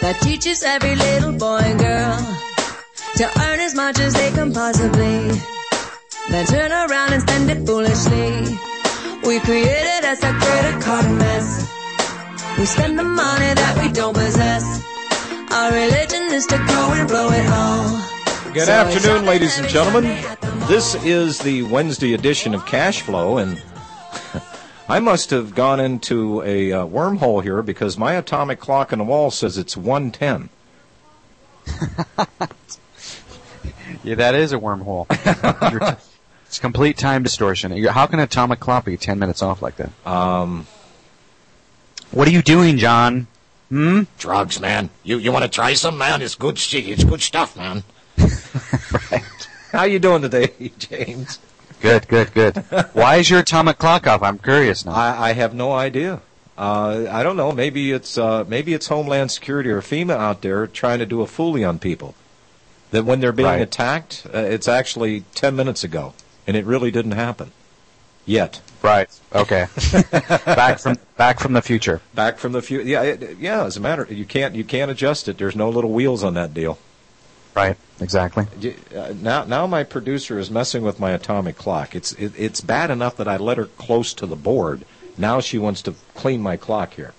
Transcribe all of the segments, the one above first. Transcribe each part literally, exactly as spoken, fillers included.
that teaches every little boy and girl to earn as much as they can possibly, then turn around and spend it foolishly. We created as a credit card mess. We spend the money that we don't possess. Our religion is to go and blow it all. Good afternoon, ladies and gentlemen. This is the Wednesday edition of Cash Flow, and I must have gone into a uh, wormhole here because my atomic clock on the wall says it's one ten. Yeah, that is a wormhole. It's complete time distortion. How can an atomic clock be ten minutes off like that? Um, what are you doing, John? Hmm? Drugs, man. You you want to try some, man? It's good shit. It's good stuff, man. Right. How you doing today, James? Good, good, good. Why is your atomic clock off? I'm curious now. I, I have no idea. Uh, I don't know. Maybe it's uh, maybe it's Homeland Security or FEMA out there trying to do a foolie on people. That when they're being Right. attacked, uh, it's actually ten minutes ago, and it really didn't happen yet. Right. Okay. back from back from the future. Back from the future. Yeah, it, yeah. As a matter, you can't you can't adjust it. There's no little wheels on that deal. Right. Exactly. Uh, now, now my producer is messing with my atomic clock. It's it, it's bad enough that I let her close to the board. Now she wants to clean my clock here.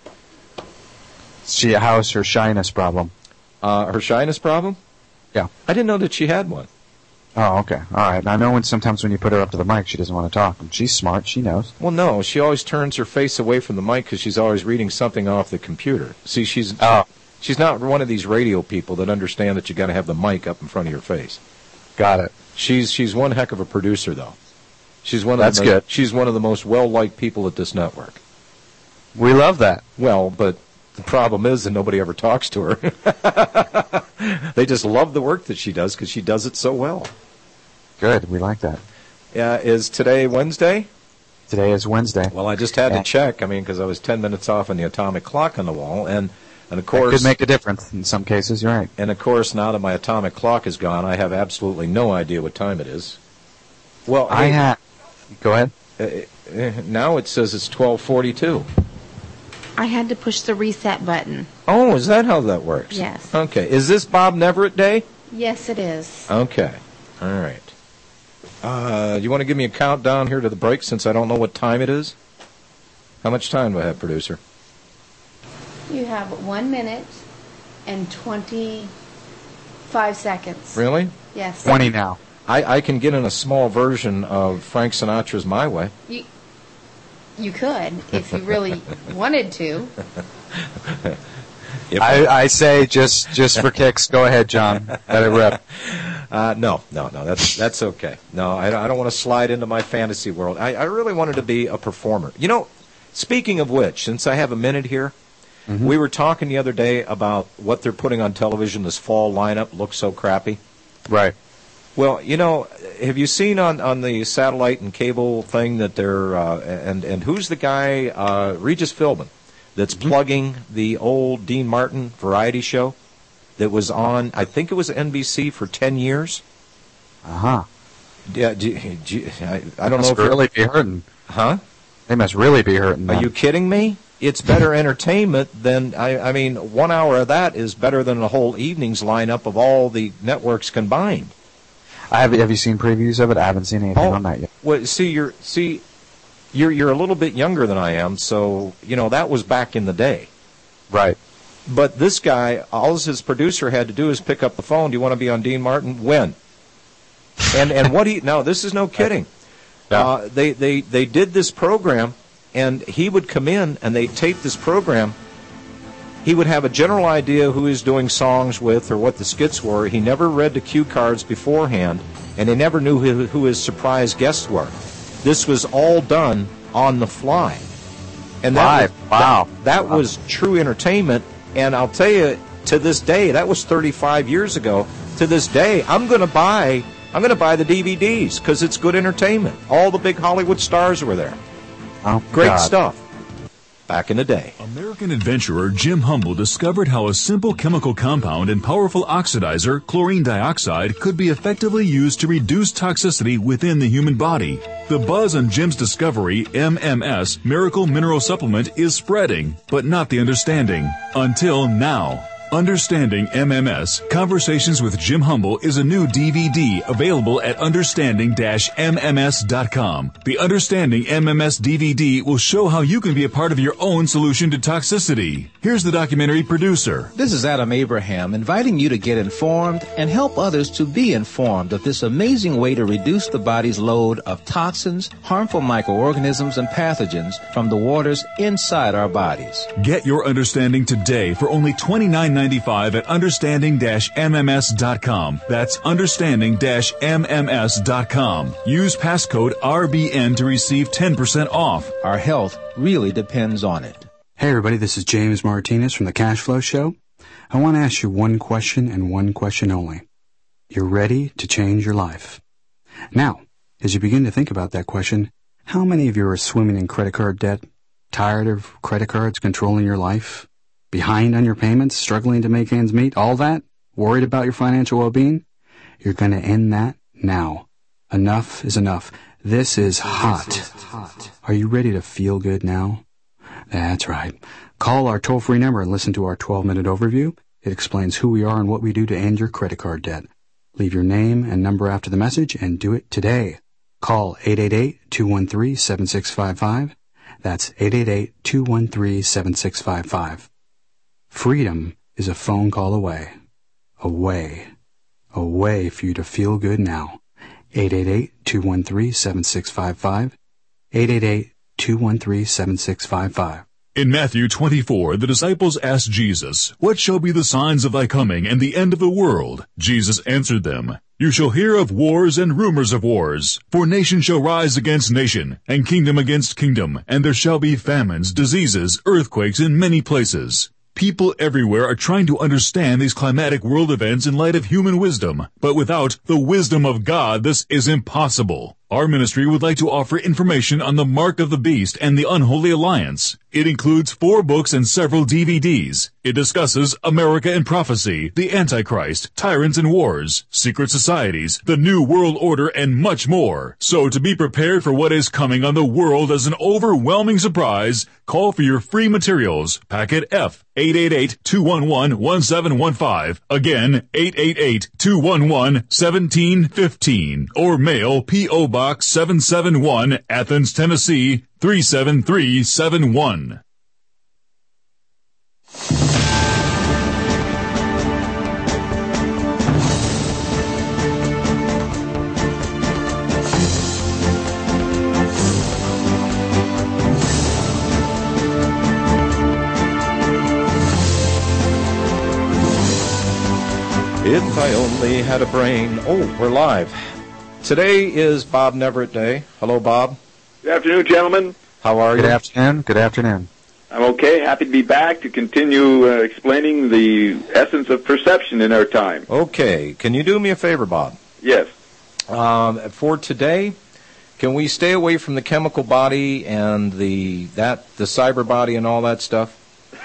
She how's her shyness problem? Uh, her shyness problem? Yeah. I didn't know that she had one. Oh, okay. All right. I know when sometimes when you put her up to the mic, she doesn't want to talk. And she's smart. She knows. Well, no. She always turns her face away from the mic because she's always reading something off the computer. See, she's Oh. she's not one of these radio people that understand that you got to have the mic up in front of your face. Got it. She's she's one heck of a producer, though. She's one of That's the, good. She's one of the most well-liked people at this network. We love that. Well, but the problem is that nobody ever talks to her. They just love the work that she does because she does it so well. Good. We like that. Uh, is today Wednesday? Today is Wednesday. Well, I just had Yeah. to check. I mean, because I was ten minutes off on the atomic clock on the wall, and and of It course, could make a difference in some cases. You're right. and of course, now that my atomic clock is gone, I have absolutely no idea what time it is. Well, I hey, have. Go ahead. uh, uh, now it says it's twelve forty-two. I had to push the reset button. Oh, is that how that works? Yes. Okay. Is this Bob Neverett Day? Yes, it is. Okay. All right. Uh, you want to give me a countdown here to the break since I don't know what time it is? How much time do I have, producer? You have one minute and twenty-five seconds. Really? Yes. twenty now. I, I can get in a small version of Frank Sinatra's My Way. You, you could, if you really wanted to. If I, I say just just for kicks. Go ahead, John. Let it rip. Uh, no, no, no. That's that's okay. No, I, don't- I don't want to slide into my fantasy world. I, I really wanted to be a performer. You know, speaking of which, since I have a minute here, Mm-hmm. we were talking the other day about what they're putting on television. This fall lineup looks so crappy. Right. Well, you know, have you seen on, on the satellite and cable thing that they're uh, and and who's the guy uh, Regis Philbin that's Mm-hmm. plugging the old Dean Martin variety show that was on? I think it was N B C for ten years. Uh huh. Yeah, do, do, I, I don't know Must if you're- really be hurting. huh? They must really be hurting. Are then. you kidding me? It's better entertainment than I, I mean, one hour of that is better than a whole evening's lineup of all the networks combined. I have. Have you seen previews of it? I haven't seen anything on that yet. Well, see, you're see, you're you're a little bit younger than I am, so you know that was back in the day. Right. But this guy, all his producer had to do is pick up the phone. Do you want to be on Dean Martin? When? And and what he now? This is no kidding. Yeah. Uh, they they they did this program, and he would come in and they taped this program. He would have a general idea who he's doing songs with or what the skits were. He never read the cue cards beforehand, and he never knew who, who his surprise guests were. This was all done on the fly. And that Live. was, Wow. That, that was true entertainment, and I'll tell you, to this day, that was thirty-five years ago. To this day, I'm going to buy I'm going to buy the D V Ds because it's good entertainment. All the big Hollywood stars were there. Oh, Great God. stuff. Back in the day. American adventurer Jim Humble discovered how a simple chemical compound and powerful oxidizer, chlorine dioxide, could be effectively used to reduce toxicity within the human body. The buzz on Jim's discovery, M M S, Miracle Mineral Supplement, is spreading, but not the understanding. Until now. Understanding M M S, Conversations with Jim Humble is a new D V D available at understanding dash M M S dot com. The Understanding M M S D V D will show how you can be a part of your own solution to toxicity. Here's the documentary producer. This is Adam Abraham, inviting you to get informed and help others to be informed of this amazing way to reduce the body's load of toxins, harmful microorganisms, and pathogens from the waters inside our bodies. Get your understanding today for only twenty-nine ninety-five at understanding dash M M S dot com. That's understanding dash M M S dot com. Use passcode R B N to receive ten percent off. Our health really depends on it. Hey everybody, this is James Martinez from the Cash Flow Show. I want to ask you one question and one question only. You're ready to change your life. Now, as you begin to think about that question, how many of you are swimming in credit card debt? Tired of credit cards controlling your life? Behind on your payments? Struggling to make ends meet? All that? Worried about your financial well-being? You're going to end that now. Enough is enough. This is hot. Are you ready to feel good now? That's right. Call our toll-free number and listen to our twelve-minute overview. It explains who we are and what we do to end your credit card debt. Leave your name and number after the message and do it today. Call eight eight eight, two one three, seven six five five. That's eight eight eight, two one three, seven six five five. Freedom is a phone call away. Away. Away for you to feel good now. eight eight eight, two one three, seven six five five. eight eight eight, two one three, seven six five five. In Matthew twenty-four, the disciples asked Jesus, "What shall be the signs of thy coming and the end of the world?" Jesus answered them, "You shall hear of wars and rumors of wars. For nation shall rise against nation, and kingdom against kingdom, and there shall be famines, diseases, earthquakes in many places." People everywhere are trying to understand these climatic world events in light of human wisdom, but without the wisdom of God, this is impossible. Our ministry would like to offer information on the mark of the beast and the unholy alliance. It includes four books and several D V Ds. It discusses America and prophecy, the Antichrist, tyrants and wars, secret societies, the New World Order, and much more. So to be prepared for what is coming on the world as an overwhelming surprise, call for your free materials. Packet F, eight eight eight, two one one, one seven one five. Again, eight eight eight, two one one, one seven one five. Or mail P O Box seven seven one, Athens, Tennessee, three seven three seven one. If I only had a brain. Oh, we're live. Today is Bob Neverett Day. Hello, Bob. Good afternoon, gentlemen. How are you? Good afternoon. Good afternoon. I'm okay. Happy to be back to continue uh, explaining the essence of perception in our time. Okay. Can you do me a favor, Bob? Yes. Um, for today, can we stay away from the chemical body and the that the cyber body and all that stuff?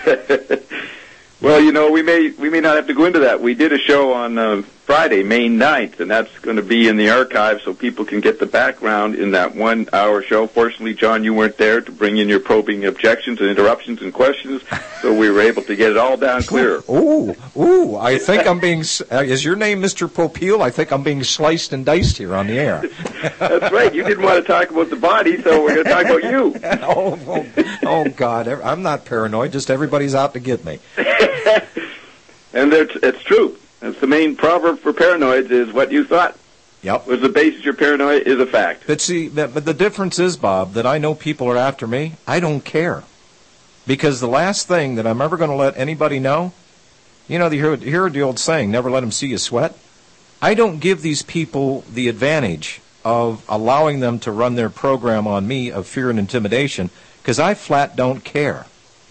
Well, you know, we may we may not have to go into that. We did a show on uh, Friday, May ninth, and that's going to be in the archive so people can get the background in that one-hour show. Fortunately, John, you weren't there to bring in your probing objections and interruptions and questions, so we were able to get it all down clear. Ooh, ooh, I think I'm being, uh, is your name Mister Popeil? I think I'm being sliced and diced here on the air. That's right. You didn't want to talk about the body, so we're going to talk about you. oh, oh, oh, God, I'm not paranoid, just everybody's out to get me. And it's, it's true. That's the main proverb for paranoids is what you thought. Yep. Was the basis your paranoia is a fact. But see, but the difference is, Bob, that I know people are after me. I don't care. Because the last thing that I'm ever going to let anybody know, you know, you hear, hear the old saying, never let them see you sweat. I don't give these people the advantage of allowing them to run their program on me of fear and intimidation, because I flat don't care.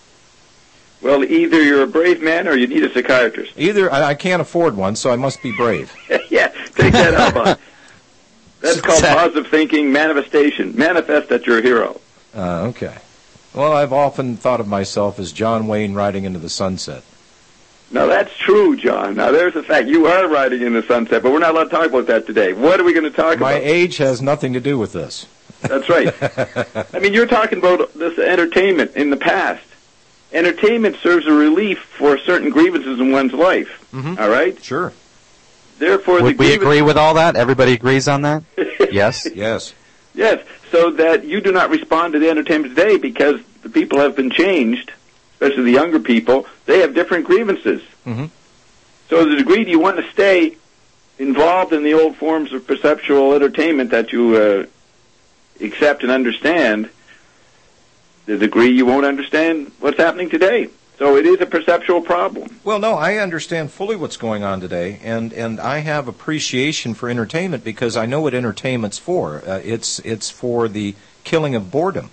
Well, either you're a brave man or you need a psychiatrist. Either I, I can't afford one, so I must be brave. Yeah, take that out, Bob. That's called positive thinking, manifestation. Manifest that you're a hero. Uh, okay. Well, I've often thought of myself as John Wayne riding into the sunset. Now, that's true, John. Now, there's the fact. You are riding in the sunset, but we're not allowed to talk about that today. What are we going to talk My about? My age has nothing to do with this. That's right. I mean, you're talking about this entertainment in the past. entertainment serves a relief for certain grievances in one's life. Mm-hmm. All right? Sure. Therefore, Would the we agree with all that? Everybody agrees on that? Yes? Yes. Yes, so that you do not respond to the entertainment today because the people have been changed, especially the younger people. They have different grievances. Mm-hmm. So to the degree you want to stay involved in the old forms of perceptual entertainment that you uh, accept and understand, the degree you won't understand what's happening today. So it is a perceptual problem. Well, no, I understand fully what's going on today, and, and I have appreciation for entertainment because I know what entertainment's for. Uh, it's it's for the killing of boredom.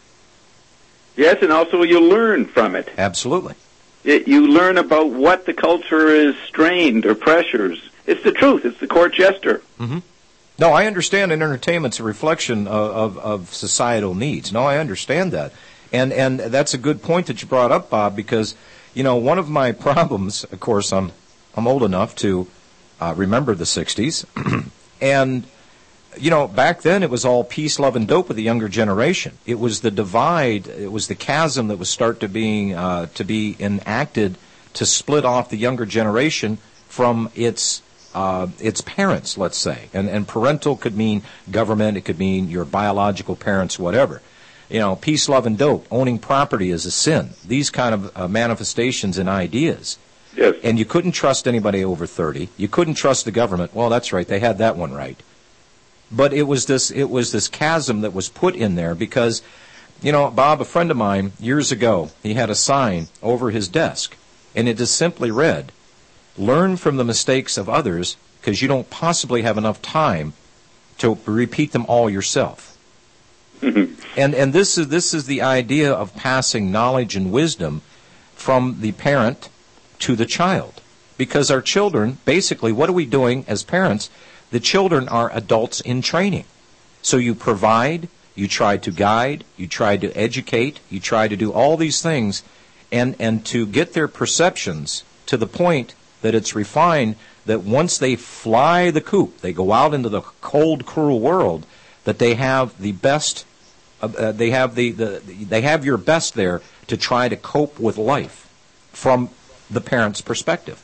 Yes, and also you learn from it. Absolutely. It, you learn about what the culture is strained or pressures. It's the truth. It's the court jester. Mm-hmm. No, I understand that entertainment's a reflection of, of, of societal needs. No, I understand that. And and that's a good point that you brought up, Bob, because, you know, one of my problems, of course, I'm I'm old enough to uh, remember the sixties, and, you know, back then it was all peace, love, and dope with the younger generation. It was the divide, it was the chasm that was start to being uh, to be enacted to split off the younger generation from its uh, its parents, let's say, and and parental could mean government, it could mean your biological parents, whatever. You know, peace, love, and dope. Owning property is a sin. These kind of uh, manifestations and ideas. Yes. And you couldn't trust anybody over thirty. You couldn't trust the government. Well, that's right. They had that one right. But it was this it was this chasm that was put in there because, you know, Bob, a friend of mine, years ago, he had a sign over his desk, and it just simply read, "Learn from the mistakes of others because you don't possibly have enough time to repeat them all yourself." And and this is this is the idea of passing knowledge and wisdom from the parent to the child. Because our children, basically, what are we doing as parents? The children are adults in training. So you provide, you try to guide, you try to educate, you try to do all these things, and, and to get their perceptions to the point that it's refined, that once they fly the coop, they go out into the cold, cruel world, that they have the best, uh, they have the, the they have your best there to try to cope with life from the parent's perspective.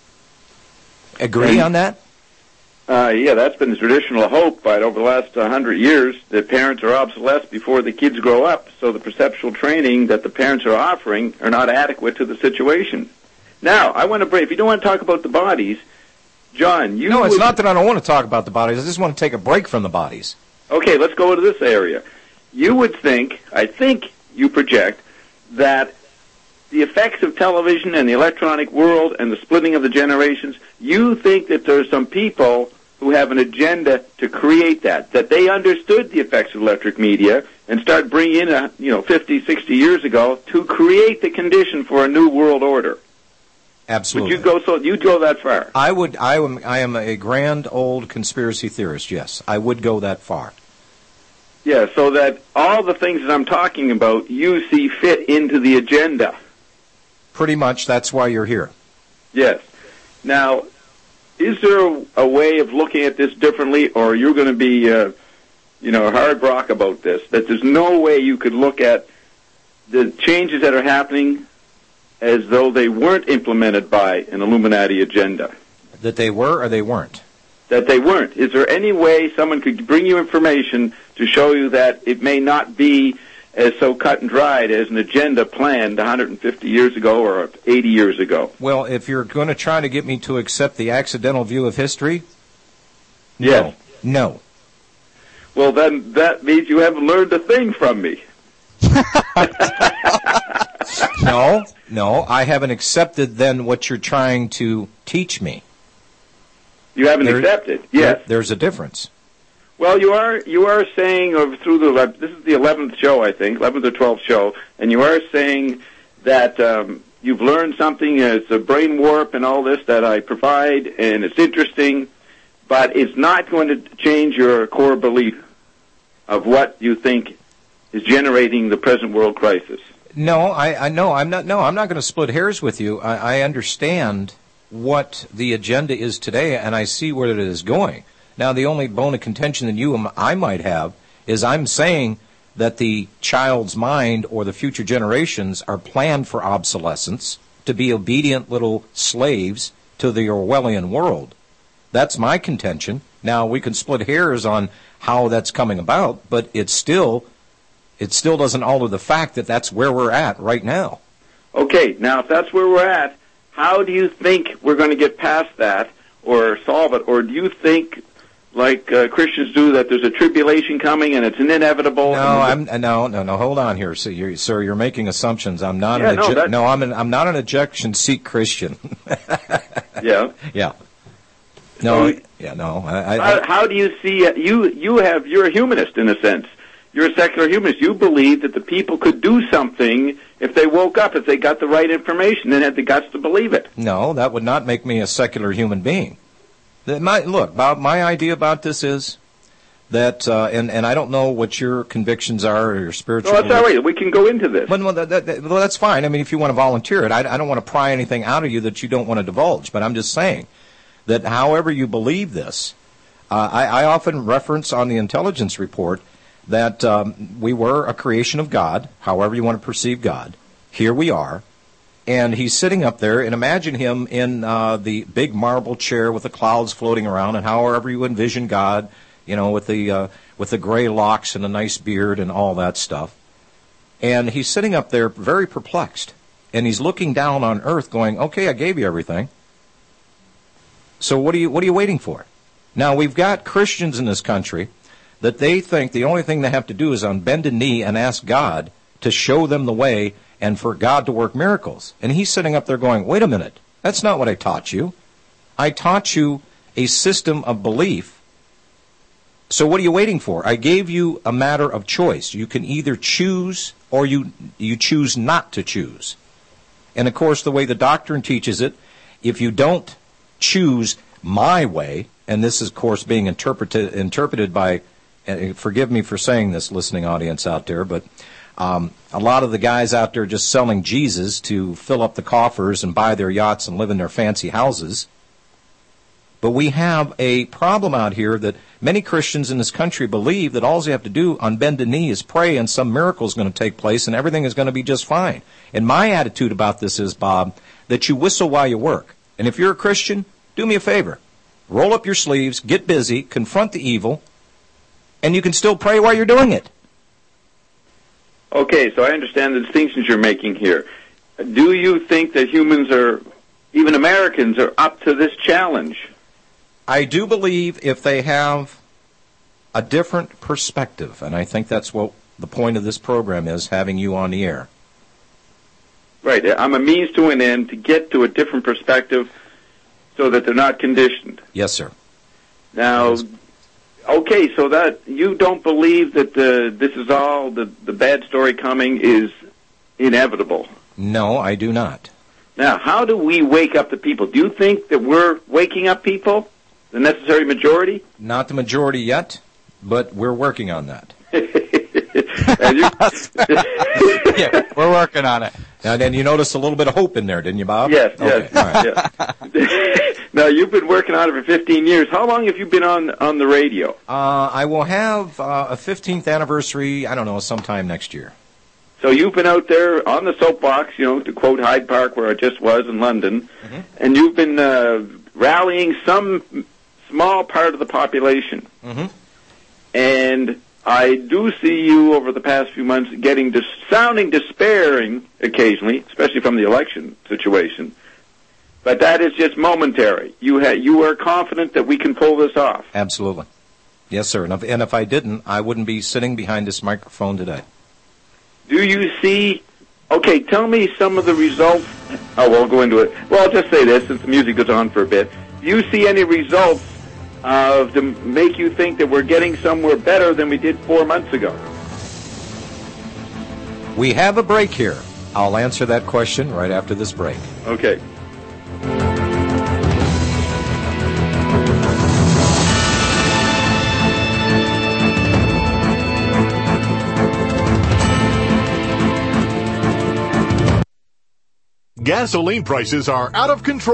Agree on that? Uh, yeah, that's been the traditional hope, but over the last uh, hundred years, the parents are obsolesced before the kids grow up, so the perceptual training that the parents are offering are not adequate to the situation. Now, I want to break, if you don't want to talk about the bodies, John, you... No, it's would, not that I don't want to talk about the bodies. I just want to take a break from the bodies. Okay, let's go to this area. You would think, I think you project, that the effects of television and the electronic world and the splitting of the generations, you think that there are some people who have an agenda to create that, that they understood the effects of electric media and start bringing in, a, you know, fifty, sixty years ago to create the condition for a new world order. Absolutely. Would you go so? You'd go that far? I would. I am. I am a grand old conspiracy theorist. Yes, I would go that far. Yeah. So that all the things that I'm talking about, you see fit into the agenda. Pretty much. That's why you're here. Yes. Now, is there a way of looking at this differently, or you're going to be, uh, you know, hard rock about this? That there's no way you could look at the changes that are happening as though they weren't implemented by an Illuminati agenda. That they were or they weren't? That they weren't. Is there any way someone could bring you information to show you that it may not be as so cut and dried as an agenda planned one hundred fifty years ago or eighty years ago? Well, if you're going to try to get me to accept the accidental view of history, yes. No. No. Well, then that means you haven't learned a thing from me. No, no, I haven't accepted then what you're trying to teach me. You haven't there, accepted, yes. There, there's a difference. Well, you are you are saying of through the this is the eleventh show, I think, eleventh or twelfth show, and you are saying that um, you've learned something. It's a brain warp and all this that I provide, and it's interesting, but it's not going to change your core belief of what you think is generating the present world crisis. No, I, I no, I'm not. No, I'm not going to split hairs with you. I, I understand what the agenda is today, and I see where it is going. Now, the only bone of contention that you and I might have is I'm saying that the child's mind or the future generations are planned for obsolescence, to be obedient little slaves to the Orwellian world. That's my contention. Now, we can split hairs on how that's coming about, but it's still, it still doesn't alter the fact that that's where we're at right now. Okay, now if that's where we're at, how do you think we're going to get past that or solve it? Or do you think, like uh, Christians do, that there's a tribulation coming and it's an inevitable? No, I'm no, no, no. Hold on here, sir. You're, sir, you're making assumptions. I'm not yeah, an no, eje- no, I'm an, I'm not an ejection seat Christian. yeah, yeah. No, so, yeah, no. I, I, how, how do you see it? You you have you're a humanist in a sense. You're a secular humanist. You believe that the people could do something if they woke up, if they got the right information and had the guts to believe it. No, that would not make me a secular human being. The, my, look, about my idea about this is that, uh, and, and I don't know what your convictions are or your spiritual. No, that's all right. We can go into this. Well, that, that, that, well, that's fine. I mean, if you want to volunteer it, I, I don't want to pry anything out of you that you don't want to divulge. But I'm just saying that however you believe this, uh, I, I often reference on the intelligence report that um, we were a creation of God, however you want to perceive God. Here we are. And he's sitting up there, and imagine him in uh, the big marble chair with the clouds floating around, and however you envision God, you know, with the uh, with the gray locks and the nice beard and all that stuff. And he's sitting up there very perplexed. And he's looking down on earth going, okay, I gave you everything. So what are you what are you waiting for? Now, we've got Christians in this country that they think the only thing they have to do is on bend a knee and ask God to show them the way and for God to work miracles. And he's sitting up there going, wait a minute, that's not what I taught you. I taught you a system of belief. So what are you waiting for? I gave you a matter of choice. You can either choose or you you choose not to choose. And of course, the way the doctrine teaches it, if you don't choose my way, and this is, of course, being interpreted interpreted by, and forgive me for saying this, listening audience out there, but um, a lot of the guys out there just selling Jesus to fill up the coffers and buy their yachts and live in their fancy houses. But we have a problem out here that many Christians in this country believe that all they have to do on bended knee is pray and some miracle is going to take place and everything is going to be just fine. And my attitude about this is, Bob, that you whistle while you work. And if you're a Christian, do me a favor. Roll up your sleeves, get busy, confront the evil, and you can still pray while you're doing it. Okay, so I understand the distinctions you're making here. Do you think that humans are, even Americans, are up to this challenge? I do believe if they have a different perspective, and I think that's what the point of this program is, having you on the air. Right. I'm a means to an end to get to a different perspective so that they're not conditioned. Yes, sir. Now, yes. Okay, so that you don't believe that the, this is all, the, the bad story coming is inevitable? No, I do not. Now, how do we wake up the people? Do you think that we're waking up people, the necessary majority? Not the majority yet, but we're working on that. And you, yeah, we're working on it. Now, then you noticed a little bit of hope in there, didn't you, Bob? Yes, okay. yes. All right. yes. Now, you've been working on it for fifteen years. How long have you been on on the radio? Uh, I will have uh, a fifteenth anniversary, I don't know, sometime next year. So you've been out there on the soapbox, you know, to quote Hyde Park, where I just was in London, mm-hmm. and you've been uh, rallying some small part of the population. Mm-hmm. And I do see you over the past few months getting dis- sounding despairing occasionally, especially from the election situation. But that is just momentary. You ha- you are confident that we can pull this off. Absolutely. Yes, sir. And if, and if I didn't, I wouldn't be sitting behind this microphone today. Do you see... Okay, tell me some of the results. Oh, we'll go into it. Well, I'll just say this, since the music goes on for a bit. Do you see any results uh, to make you think that we're getting somewhere better than we did four months ago? We have a break here. I'll answer that question right after this break. Okay. Gasoline prices are out of control.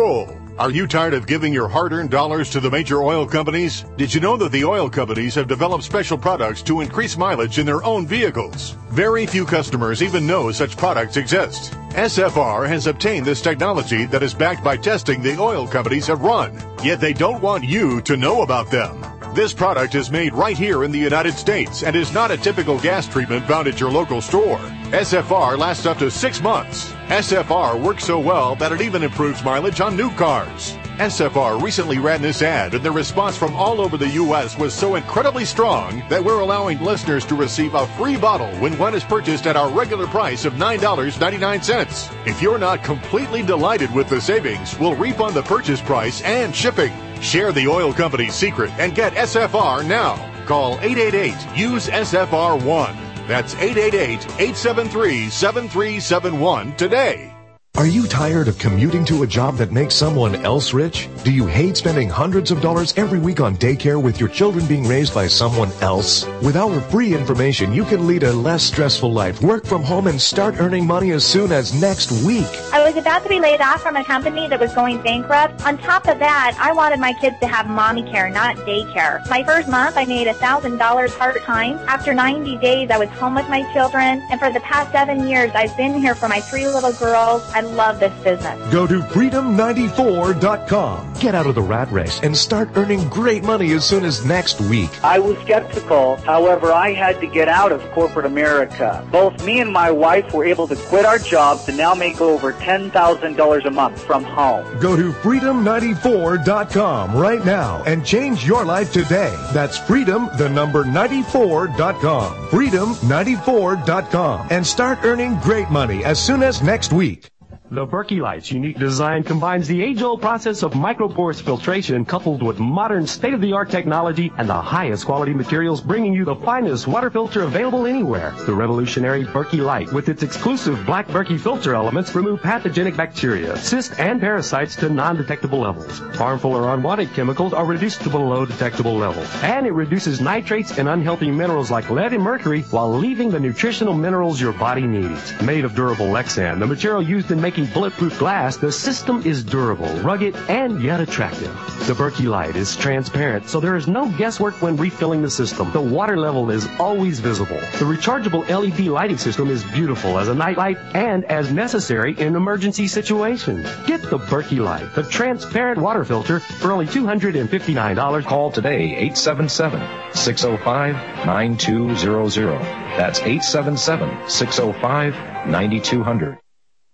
Are you tired of giving your hard-earned dollars to the major oil companies? Did you know that the oil companies have developed special products to increase mileage in their own vehicles? Very few customers even know such products exist. S F R has obtained this technology that is backed by testing the oil companies have run, yet they don't want you to know about them. This product is made right here in the United States and is not a typical gas treatment found at your local store. S F R lasts up to six months. S F R works so well that it even improves mileage on new cars. S F R recently ran this ad, and the response from all over the U S was so incredibly strong that we're allowing listeners to receive a free bottle when one is purchased at our regular price of nine dollars and ninety-nine cents. If you're not completely delighted with the savings, we'll refund the purchase price and shipping. Share the oil company's secret and get S F R now. Call eight eight eight, U S E, S F R one. That's eight eight eight, eight seven three, seven three seven one today. Are you tired of commuting to a job that makes someone else rich? Do you hate spending hundreds of dollars every week on daycare with your children being raised by someone else? With our free information, you can lead a less stressful life, work from home, and start earning money as soon as next week. I was about to be laid off from a company that was going bankrupt. On top of that, I wanted my kids to have mommy care, not daycare. My first month, I made one thousand dollars part-time. After ninety days, I was home with my children. And for the past seven years, I've been here for my three little girls. I love this business. Go to freedom ninety-four dot com. Get out of the rat race and start earning great money as soon as next week. I was skeptical. However, I had to get out of corporate America. Both me and my wife were able to quit our jobs and now make over ten thousand dollars a month from home. Go to freedom ninety-four dot com right now and change your life today. That's freedom, the number ninety-four dot com. freedom ninety-four dot com. And start earning great money as soon as next week. The Berkey Light's unique design combines the age-old process of micropores filtration coupled with modern state-of-the-art technology and the highest quality materials, bringing you the finest water filter available anywhere. The revolutionary Berkey Light, with its exclusive black Berkey filter elements, remove pathogenic bacteria, cysts, and parasites to non-detectable levels. Harmful or unwanted chemicals are reduced to below detectable levels. And it reduces nitrates and unhealthy minerals like lead and mercury while leaving the nutritional minerals your body needs. Made of durable Lexan, the material used in making bulletproof glass, the system is durable, rugged, and yet attractive. The Berkey Light is transparent, so there is no guesswork when refilling the system. The water level is always visible. The rechargeable L E D lighting system is beautiful as a night light and as necessary in emergency situations. Get the Berkey Light, the transparent water filter, for only two hundred fifty-nine dollars. Call today, eight seven seven, six oh five, nine two zero zero. That's eight seven seven, six oh five, nine two zero zero.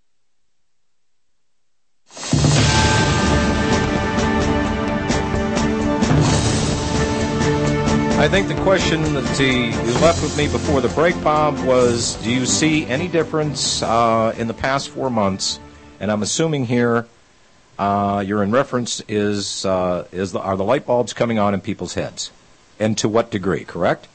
I think the question that you left with me before the break, Bob, was, do you see any difference uh, in the past four months? And I'm assuming here uh, your in reference is, uh, is the, are the light bulbs coming on in people's heads? And to what degree, correct?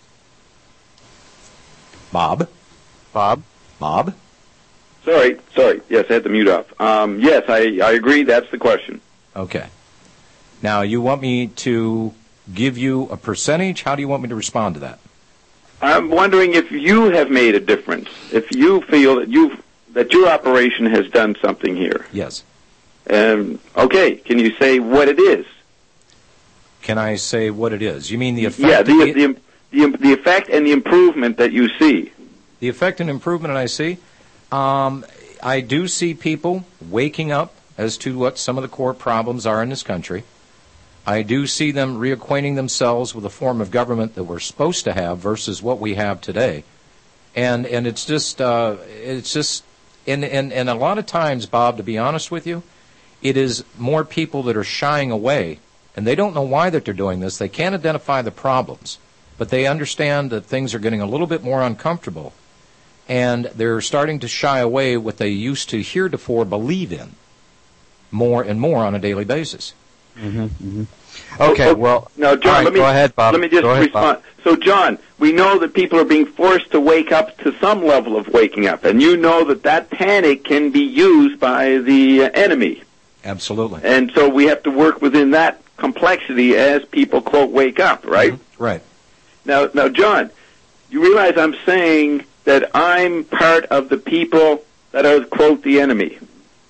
Bob? Bob? Bob? Sorry, sorry. Yes, I had the mute off. Um, yes, I, I agree. That's the question. Okay. Now, you want me to give you a percentage? How do you want me to respond to that? I'm wondering if you have made a difference, if you feel that you've that your operation has done something here. Yes. Um, okay, can you say what it is? Can I say what it is? You mean the effect? Yeah, the, the, the, the effect and the improvement that you see. The effect and improvement that I see? Um, I do see people waking up as to what some of the core problems are in this country. I do see them reacquainting themselves with a form of government that we're supposed to have versus what we have today. And and it's just, uh, it's just, and, and, and a lot of times, Bob, to be honest with you, it is more people that are shying away, and they don't know why that they're doing this. They can't identify the problems, but they understand that things are getting a little bit more uncomfortable, and they're starting to shy away what they used to heretofore believe in more and more on a daily basis. Mm-hmm, mm-hmm. Okay, well, now, John, right, let me, go ahead, Bob. Let me just go ahead, respond. Bob. So, John, we know that people are being forced to wake up to some level of waking up, and you know that that panic can be used by the uh, enemy. Absolutely. And so we have to work within that complexity as people, quote, wake up, right? Mm-hmm. Right. Now, now, John, you realize I'm saying that I'm part of the people that are, quote, the enemy.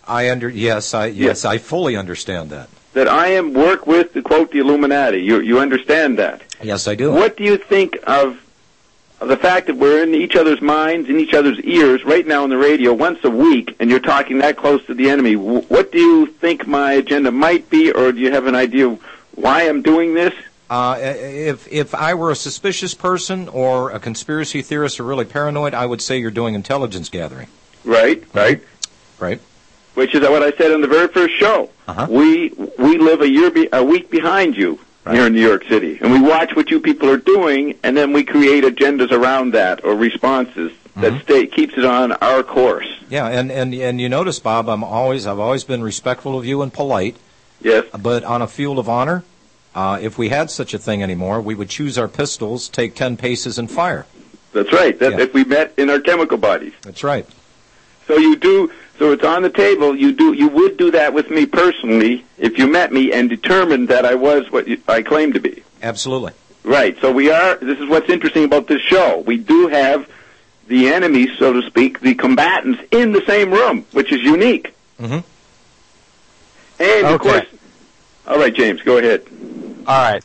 I under yes, I yes, I fully understand that. That I am work with, to quote the Illuminati. You you understand that? Yes, I do. What do you think of, of the fact that we're in each other's minds, in each other's ears, right now on the radio once a week, and you're talking that close to the enemy? W- what do you think my agenda might be, or do you have an idea why I'm doing this? Uh, if if I were a suspicious person or a conspiracy theorist or really paranoid, I would say you're doing intelligence gathering. Right, right, right. Which is what I said on the very first show. Uh-huh. We we live a year be, a week behind you right. here in New York City, and we watch what you people are doing, and then we create agendas around that or responses mm-hmm. that stay keeps it on our course. Yeah, and, and and you notice, Bob, I'm always I've always been respectful of you and polite. Yes. But on a field of honor, uh, if we had such a thing anymore, we would choose our pistols, take ten paces, and fire. That's right. That yeah. if we met in our chemical bodies. That's right. So you do. So it's on the table. You do. You would do that with me personally if you met me and determined that I was what you, I claimed to be. Absolutely. Right. So we are. This is what's interesting about this show. We do have the enemies, so to speak, the combatants in the same room, which is unique. Mm-hmm. And of Okay. course. All right, James. Go ahead. All right.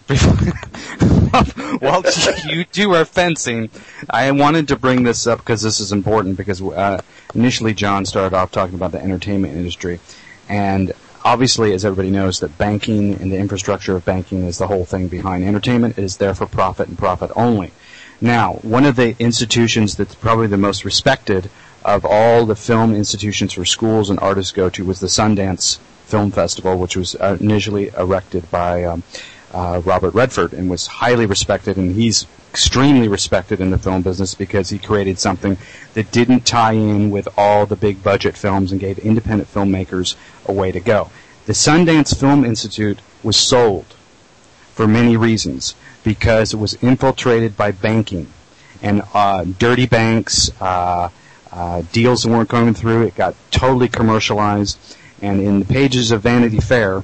While you two are fencing, I wanted to bring this up because this is important because uh, initially John started off talking about the entertainment industry. And obviously, as everybody knows, that banking and the infrastructure of banking is the whole thing behind entertainment. It is there for profit and profit only. Now, one of the institutions that's probably the most respected of all the film institutions for schools and artists go to was the Sundance Film Festival, which was uh, initially erected by um, uh, Robert Redford and was highly respected, and he's extremely respected in the film business because he created something that didn't tie in with all the big budget films and gave independent filmmakers a way to go. The Sundance Film Institute was sold for many reasons because it was infiltrated by banking and uh, dirty banks, uh, uh, deals that weren't going through. It got totally commercialized. And in the pages of Vanity Fair,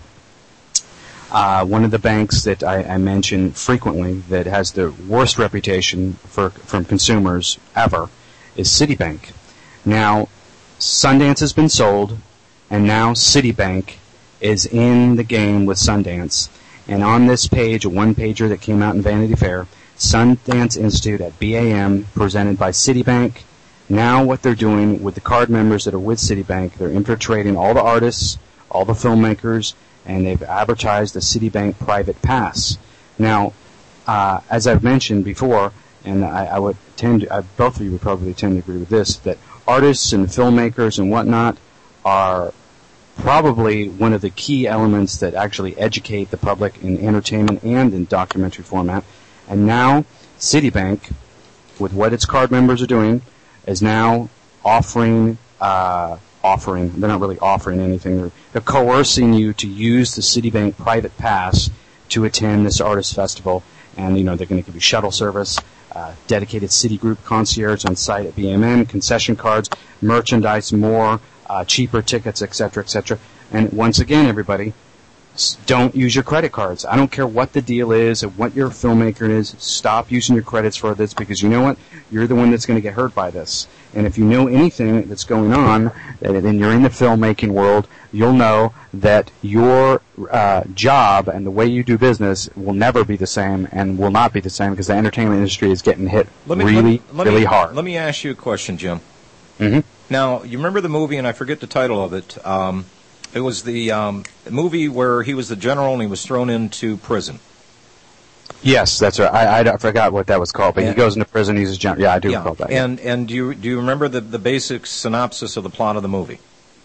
uh, one of the banks that I, I mention frequently that has the worst reputation for from consumers ever is Citibank. Now, Sundance has been sold, and now Citibank is in the game with Sundance. And on this page, a one-pager that came out in Vanity Fair, Sundance Institute at B A M, presented by Citibank. Now what they're doing with the card members that are with Citibank, they're infiltrating all the artists, all the filmmakers, and they've advertised the Citibank Private Pass. Now, uh, as I've mentioned before, and I, I would tend to, I, both of you would probably tend to agree with this, that artists and filmmakers and whatnot are probably one of the key elements that actually educate the public in entertainment and in documentary format. And now, Citibank, with what its card members are doing, is now offering, uh, offering, they're not really offering anything, they're, they're coercing you to use the Citibank Private Pass to attend this artist festival. And, you know, they're going to give you shuttle service, uh, dedicated Citigroup concierge on site at B M M, concession cards, merchandise, more, uh, cheaper tickets, et cetera, et cetera. And once again, everybody, don't use your credit cards. I don't care what the deal is and what your filmmaker is. Stop using your credits for this because you know what? You're the one that's going to get hurt by this. And if you know anything that's going on, and you're in the filmmaking world, you'll know that your uh, job and the way you do business will never be the same and will not be the same because the entertainment industry is getting hit Let me, really, let me, let really me, hard. Let me ask you a question, Jim. Mm-hmm. Now, you remember the movie, and I forget the title of it. Um, it was the um, movie where he was the general and he was thrown into prison. Yes, that's right. I, I, I forgot what that was called, but and, he goes into prison. He's a general. Yeah, I do yeah, recall that. And and do you do you remember the the basic synopsis of the plot of the movie?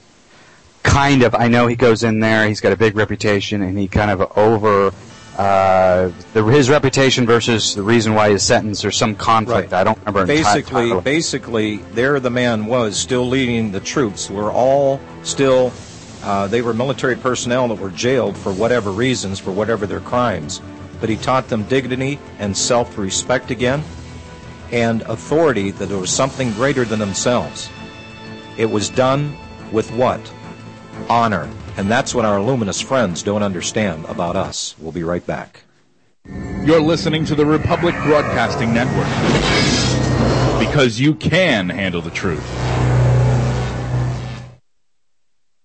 Kind of. I know he goes in there. He's got a big reputation, and he kind of over uh, the, his reputation versus the reason why he's sentenced. There's some conflict. Right. I don't remember. Basically, entirely. basically, there the man was still leading the troops. We're all still. Uh, they were military personnel that were jailed for whatever reasons, for whatever their crimes. But he taught them dignity and self-respect again, and authority, that there was something greater than themselves. It was done with what? Honor. And that's what our luminous friends don't understand about us. We'll be right back. You're listening to the Republic Broadcasting Network, because you can handle the truth.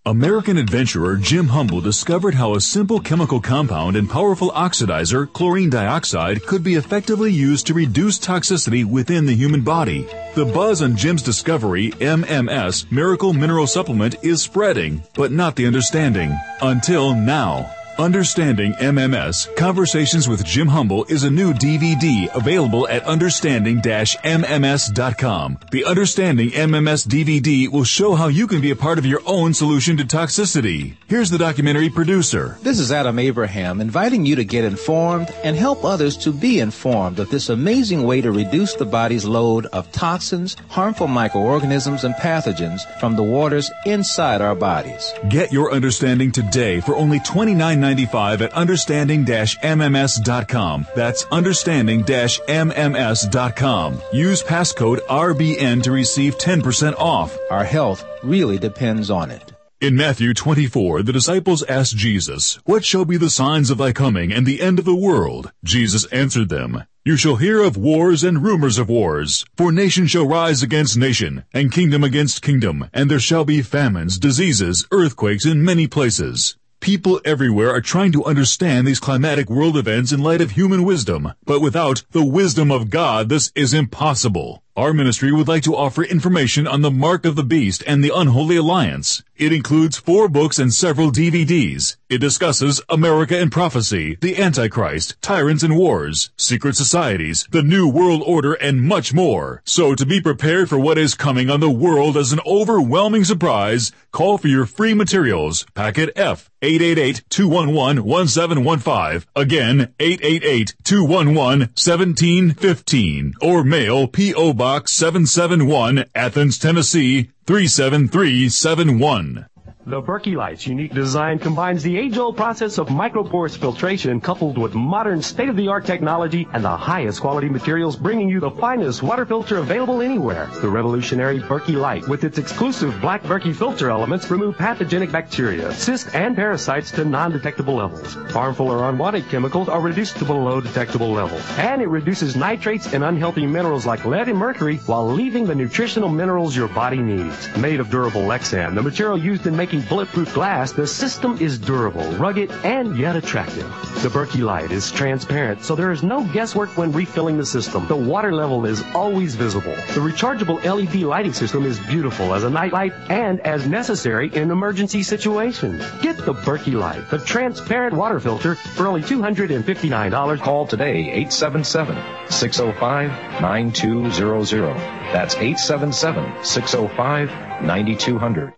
American adventurer Jim Humble discovered how a simple chemical compound and powerful oxidizer, chlorine dioxide, could be effectively used to reduce toxicity within the human body. The buzz on Jim's discovery, M M S, Miracle Mineral Supplement, is spreading, but not the understanding. Until now. Understanding M M S, Conversations with Jim Humble, is a new D V D available at understanding dash M M S dot com. The Understanding M M S D V D will show how you can be a part of your own solution to toxicity. Here's the documentary producer. This is Adam Abraham, inviting you to get informed and help others to be informed of this amazing way to reduce the body's load of toxins, harmful microorganisms, and pathogens from the waters inside our bodies. Get your understanding today for only twenty-nine dollars and ninety-five cents at understanding dash M M S dot com. That's understanding dash M M S dot com. Use passcode R B N to receive ten percent off. Our health really depends on it. In Matthew twenty-four, the disciples asked Jesus, "What shall be the signs of thy coming and the end of the world?" Jesus answered them, "You shall hear of wars and rumors of wars. For nation shall rise against nation, and kingdom against kingdom, and there shall be famines, diseases, earthquakes in many places." People everywhere are trying to understand these climatic world events in light of human wisdom, but without the wisdom of God, this is impossible. Our ministry would like to offer information on the Mark of the Beast and the Unholy Alliance. It includes four books and several D V Ds. It discusses America and prophecy, the Antichrist, tyrants and wars, secret societies, the New World Order, and much more. So to be prepared for what is coming on the world as an overwhelming surprise, call for your free materials. Packet F, eight eight eight, two one one, one seven one five. Again, eight eight eight, two one one, one seven one five. Or mail P O Box seven seven one, Athens, Tennessee, three seven three seven one. The Berkey Light's unique design combines the age-old process of microporous filtration coupled with modern state-of-the-art technology and the highest quality materials, bringing you the finest water filter available anywhere. The revolutionary Berkey Light, with its exclusive black Berkey filter elements, remove pathogenic bacteria, cysts, and parasites to non-detectable levels. Harmful or unwanted chemicals are reduced to below detectable levels. And it reduces nitrates and unhealthy minerals like lead and mercury while leaving the nutritional minerals your body needs. Made of durable Lexan, the material used in making bulletproof glass, the system is durable, rugged, and yet attractive. The Berkey Light is transparent, so there is no guesswork when refilling the system. The water level is always visible. The rechargeable L E D lighting system is beautiful as a night light and as necessary in emergency situations. Get the Berkey Light, the transparent water filter, for only two hundred fifty-nine dollars. Call today, eight seven seven, six oh five, nine two zero zero. That's eight seven seven, six oh five, nine two zero zero.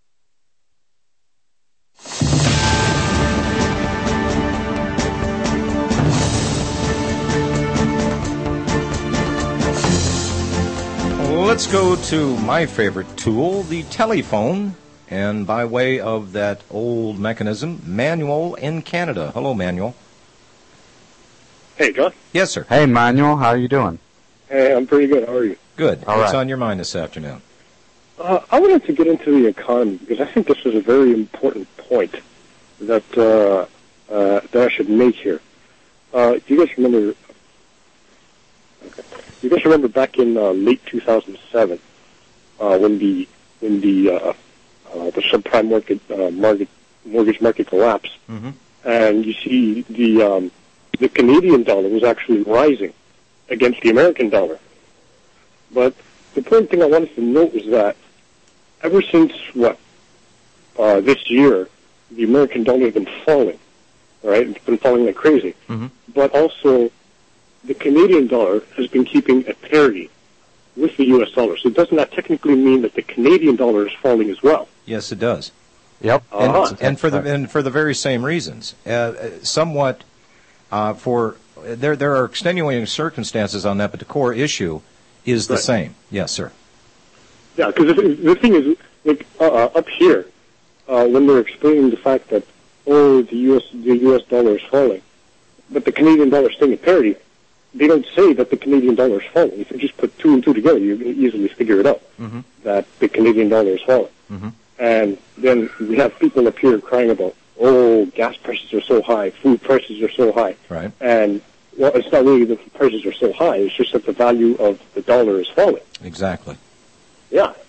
Let's go to my favorite tool, the telephone, and by way of that old mechanism, Manuel in Canada. Hello, Manuel. Hey, John. Yes, sir. Hey, Manuel. How are you doing? Hey, I'm pretty good. How are you? Good. All What's right. on your mind this afternoon? Uh, I wanted to get into the economy because I think this is a very important point that uh, uh, that I should make here. Uh, do you guys remember? Okay. You guys remember back in uh, late two thousand seven uh, when the when the uh, uh, the subprime market, uh, market mortgage market collapsed, mm-hmm. and you see the um, the Canadian dollar was actually rising against the American dollar. But the important thing I wanted to note is that ever since what uh, this year, the American dollar has been falling. All right, it's been falling like crazy. Mm-hmm. But also, the Canadian dollar has been keeping at parity with the U S dollar. So doesn't that technically mean that the Canadian dollar is falling as well? Yes, it does. Yep. And, Uh-huh. and for the and for the very same reasons. Uh, somewhat uh, for there there are extenuating circumstances on that, but the core issue is the Right. same. Yes, sir. Yeah, because the, the thing is, like uh, uh, up here, uh, when they're explaining the fact that oh the U S the U S dollar is falling, but the Canadian dollar is staying at parity, they don't say that the Canadian dollar is falling. If you just put two and two together, you can easily figure it out Mm-hmm. that the Canadian dollar is falling. Mm-hmm. And then we have people up here crying about, oh, gas prices are so high, food prices are so high. Right. And, well, it's not really that the prices are so high, it's just that the value of the dollar is falling. Exactly. Yeah.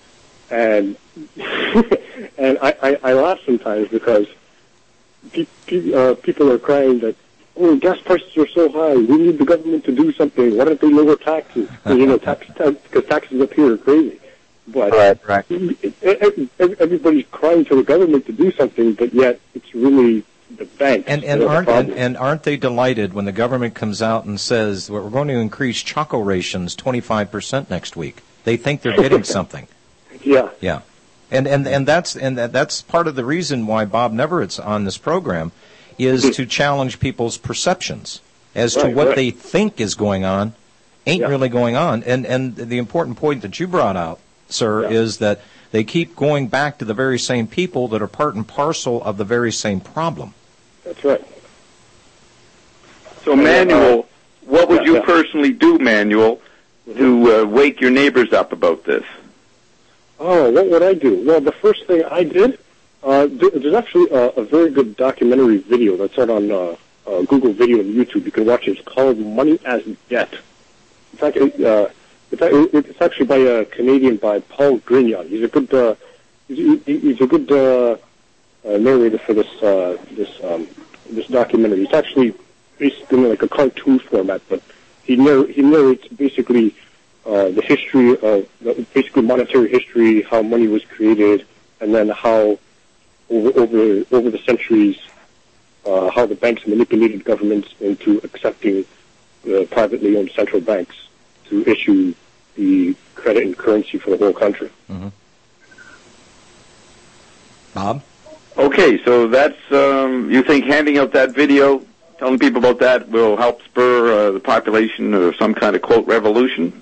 And and I, I, I laugh sometimes because pe- pe- uh, people are crying that, oh, gas prices are so high. We need the government to do something. Why don't they lower taxes? Well, you know, tax, tax, because taxes up here are crazy. But right, right. It, it, it, everybody's crying to the government to do something, but yet it's really the banks. And and aren't and, and aren't they delighted when the government comes out and says, well, we're going to increase Choco rations twenty-five percent next week? They think they're getting something. Yeah. Yeah. And and and that's and that's part of the reason why Bob Neverett's on this program is to challenge people's perceptions as to Right, what right. they think is going on ain't Yeah. really going on. And and the important point that you brought out, sir, Yeah. is that they keep going back to the very same people that are part and parcel of the very same problem. That's right. So, Manuel, what would yeah, you yeah. personally do, Manuel, to uh, wake your neighbors up about this? Oh, what would I do? Well, the first thing I did, uh, th- there's actually a, a very good documentary video that's out on uh, uh, Google Video and YouTube. You can watch it. It's called Money as Debt. In fact, it, uh, it's, a- it's actually by a Canadian by Paul Grignon. He's a good, uh, he's, he- he's a good uh, uh, narrator for this uh, this um, this documentary. It's actually based in like a cartoon format, but he narr- he narrates basically uh, the history of the, basically monetary history, how money was created, and then how over over, over the centuries, uh, how the banks manipulated governments into accepting the privately owned central banks to issue the credit and currency for the whole country. Mm-hmm. Bob? Okay, so that's, um, you think handing out that video, telling people about that, will help spur uh, the population or some kind of, quote, revolution?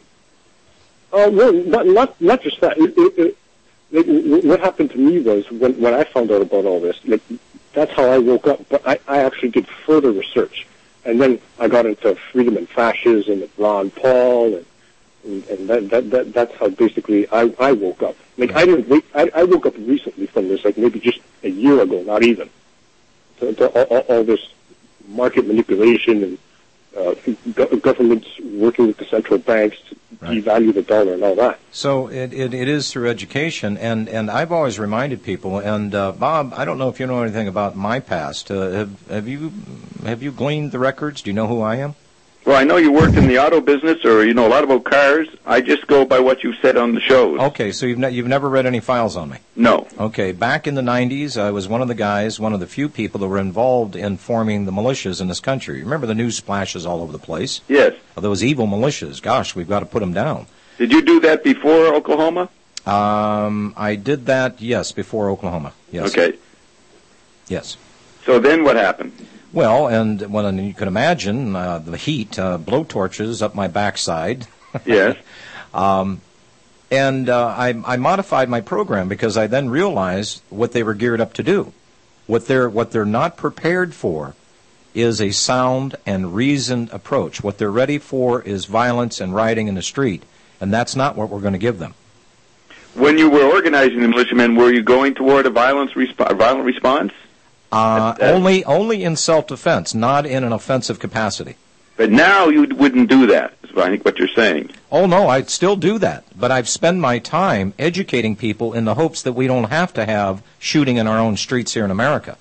Uh, well, not, not, not just that. It, it, it, it, what happened to me was when, when I found out about all this, like, that's how I woke up. But I, I actually did further research. And then I got into freedom and fascism and Ron Paul, and, and, and that, that, that, that's how basically I, I woke up. Like, I didn't wake, I, I woke up recently from this, like maybe just a year ago, not even. To, to all, all, all this market manipulation and uh, go- governments working with the central banks to Right. devalue the dollar and all that. So it, it, it is through education, and, and I've always reminded people, and uh, Bob, I don't know if you know anything about my past. Uh, have, have you have you gleaned the records? Do you know who I am? Well, I know you worked in the auto business, or you know a lot about cars. I just go by what you've said on the shows. Okay, so you've ne- you've never read any files on me? No. Okay, back in the nineties, I was one of the guys, one of the few people that were involved in forming the militias in this country. Remember the news splashes all over the place? Yes. Of those evil militias. Gosh, we've got to put them down. Did you do that before Oklahoma? Um, I did that, yes, before Oklahoma. Yes. Okay. Yes. So then what happened? Well, and well, and you can imagine uh, the heat, uh, blowtorches up my backside. Yes. um, and uh, I, I modified my program because I then realized what they were geared up to do. What they're what they're not prepared for is a sound and reasoned approach. What they're ready for is violence and rioting in the street, and that's not what we're going to give them. When you were organizing the militiamen, were you going toward a violence resp- violent response? Uh, only only in self-defense, not in an offensive capacity. But now you wouldn't do that, is I think what you're saying. Oh, no, I'd still do that. But I've spent my time educating people in the hopes that we don't have to have shooting in our own streets here in America.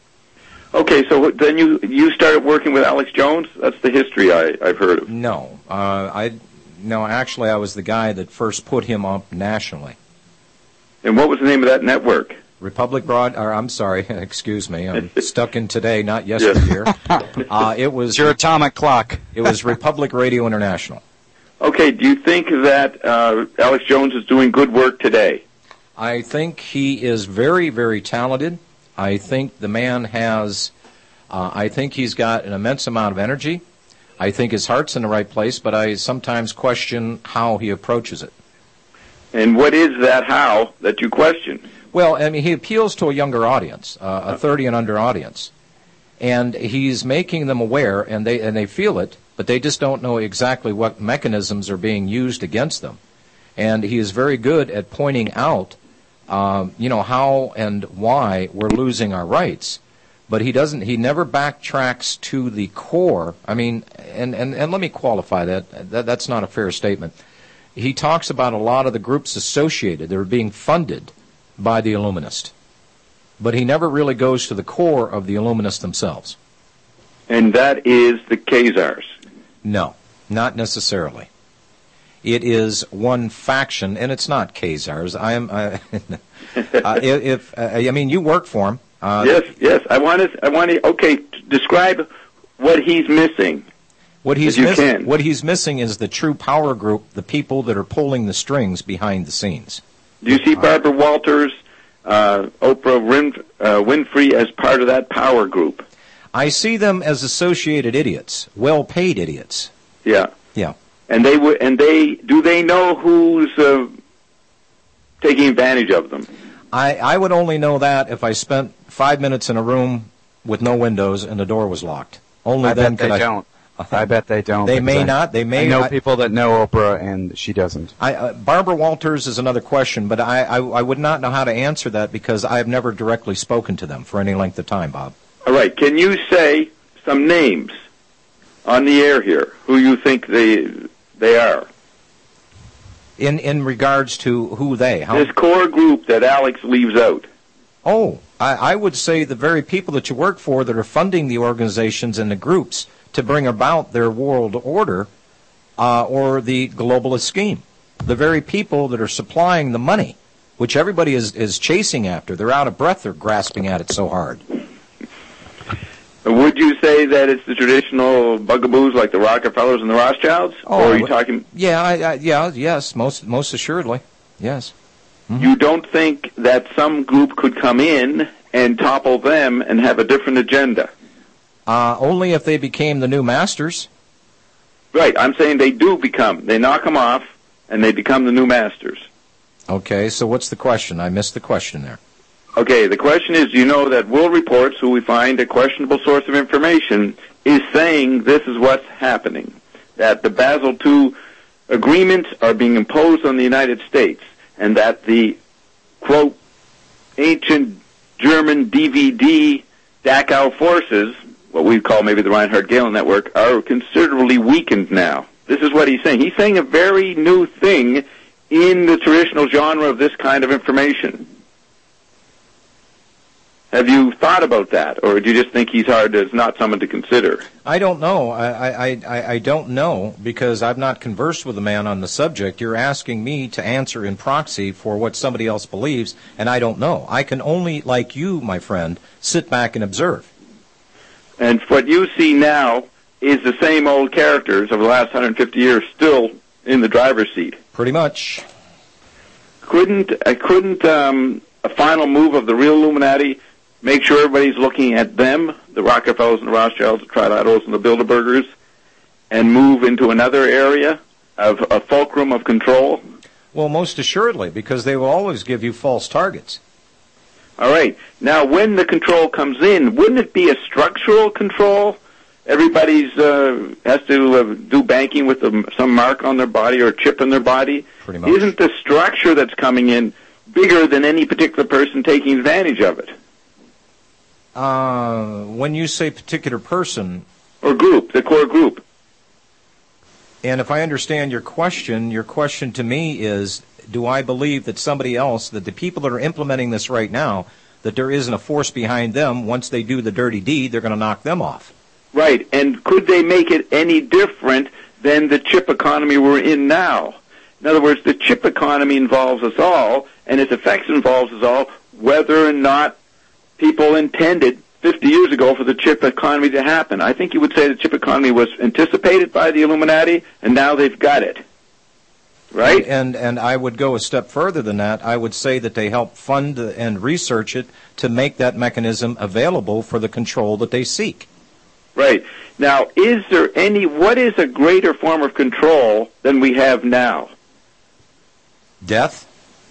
Okay, so then you you started working with Alex Jones? That's the history I, I've heard of. No. Uh, I No, actually, I was the guy that first put him up nationally. And what was the name of that network? Republic Broad, or I'm sorry, excuse me, I'm stuck in today, not yesteryear. uh, it was It's your atomic clock. It was Republic Radio International. Okay, do you think that uh, Alex Jones is doing good work today? I think he is very, very talented. I think the man has, uh, I think he's got an immense amount of energy. I think his heart's in the right place, but I sometimes question how he approaches it. And what is that how that you question? Well, I mean, he appeals to a younger audience, uh, a thirty and under audience, and he's making them aware, and they and they feel it, but they just don't know exactly what mechanisms are being used against them. And he is very good at pointing out, um, you know, how and why we're losing our rights. But he doesn't. He never backtracks to the core. I mean, and and, and let me qualify that. that. That's not a fair statement. he talks about a lot of the groups associated that are being funded by the Illuminists. But he never really goes to the core of the Illuminists themselves. And that is the Khazars? No, not necessarily. It is one faction, and it's not Khazars. I am. Uh, uh, if uh, I mean, you work for him. Uh, yes, yes. I want to. I want to. Okay, describe what he's missing. What he's you missing. can. What he's missing is the true power group, the people that are pulling the strings behind the scenes. Do you see Barbara Walters, uh, Oprah Win- uh, Winfrey as part of that power group? I see them as associated idiots, well-paid idiots. Yeah. Yeah. And they would. And they do they know who's uh, taking advantage of them? I, I would only know that if I spent five minutes in a room with no windows and the door was locked. Only I then bet could they I. don't. I bet they don't. They may I, not. They may. I know I, people that know Oprah, and she doesn't. I, uh, Barbara Walters is another question, but I, I, I would not know how to answer that because I have never directly spoken to them for any length of time, Bob. All right. Can you say some names on the air here who you think they they are? In in regards to who they? How? This core group that Alex leaves out. Oh, I, I would say the very people that you work for that are funding the organizations and the groups to bring about their world order uh, or the globalist scheme. The very people that are supplying the money, which everybody is, is chasing after. They're out of breath. They're grasping at it so hard. Would you say that it's the traditional bugaboos like the Rockefellers and the Rothschilds? Oh, or are you talking? Yeah, I, I, yeah, yes, most most assuredly, yes. Mm-hmm. You don't think that some group could come in and topple them and have a different agenda? Uh, only if they became the new masters. Right, I'm saying they do become. They knock them off, and they become the new masters. Okay, so what's the question? I missed the question there. Okay, the question is, you know that World Reports, who we find a questionable source of information, is saying this is what's happening, that the Basel two agreements are being imposed on the United States, and that the, quote, ancient German D V D Dachau forces, what we call maybe the Reinhard Gehlen network, are considerably weakened now. This is what he's saying. He's saying a very new thing in the traditional genre of this kind of information. Have you thought about that, or do you just think he's hard as not someone to consider? I don't know. I, I, I, I don't know because I've not conversed with the man on the subject. You're asking me to answer in proxy for what somebody else believes, and I don't know. I can only, like you, my friend, sit back and observe. And what you see now is the same old characters of the last one hundred fifty years still in the driver's seat. Pretty much. Couldn't, uh, couldn't um, a final move of the real Illuminati make sure everybody's looking at them, the Rockefellers and the Rothschilds, the Trilaterals and the Bilderbergers, and move into another area of a fulcrum of control? Well, most assuredly, because they will always give you false targets. All right. Now, when the control comes in, wouldn't it be a structural control? Everybody's uh, has to uh, do banking with a, some mark on their body or a chip in their body. Pretty much. Isn't the structure that's coming in bigger than any particular person taking advantage of it? Uh, when you say particular person... Or group, the core group. And if I understand your question, your question to me is, do I believe that somebody else, that the people that are implementing this right now, that there isn't a force behind them, once they do the dirty deed, they're going to knock them off? Right, and could they make it any different than the chip economy we're in now? In other words, the chip economy involves us all, and its effects involves us all, whether or not people intended fifty years ago for the chip economy to happen. I think you would say the chip economy was anticipated by the Illuminati, and now they've got it. Right? And and I would go a step further than that. I would say that they help fund and research it to make that mechanism available for the control that they seek. Right. Now, is there any, what is a greater form of control than we have now? Death?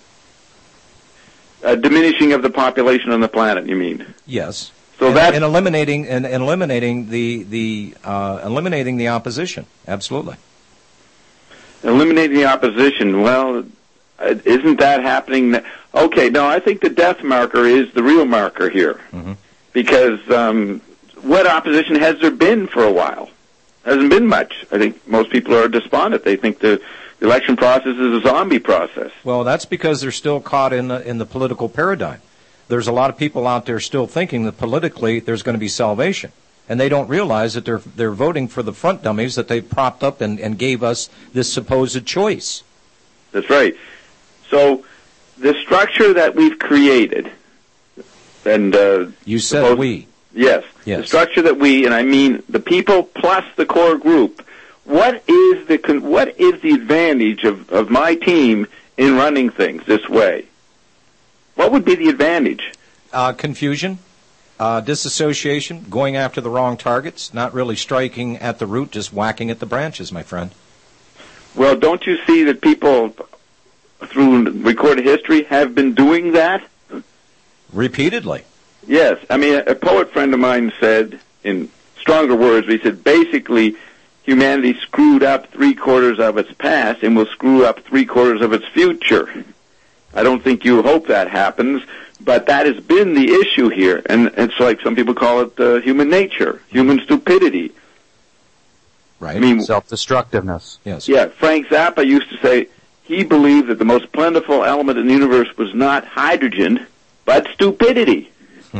A diminishing of the population on the planet, you mean? Yes. So and, that's and eliminating and, and eliminating the the uh, eliminating the opposition. Absolutely. Eliminating the opposition. Well, isn't that happening? Okay, no, I think the death marker is the real marker here, mm-hmm. because um, what opposition has there been for a while? Hasn't been much. I think most people are despondent. They think the The election process is a zombie process. Well, that's because they're still caught in the, in the political paradigm. There's a lot of people out there still thinking that politically there's going to be salvation. And they don't realize that they're they're voting for the front dummies that they propped up and, and gave us this supposed choice. That's right. So the structure that we've created, and uh, you said supposed, we. Yes, yes, the structure that we, and I mean the people plus the core group. What is the what is the advantage of, of my team in running things this way? What would be the advantage? Uh, confusion. Uh, disassociation, going after the wrong targets, not really striking at the root, just whacking at the branches, my friend. Well, don't you see that people through recorded history have been doing that? Repeatedly. Yes. I mean, a poet friend of mine said, in stronger words, he said, basically, humanity screwed up three-quarters of its past and will screw up three-quarters of its future. I don't think you hope that happens. But that has been the issue here, and it's like some people call it uh, human nature, human stupidity. Right. I mean, self-destructiveness. Yes. Yeah. Frank Zappa used to say he believed that the most plentiful element in the universe was not hydrogen, but stupidity.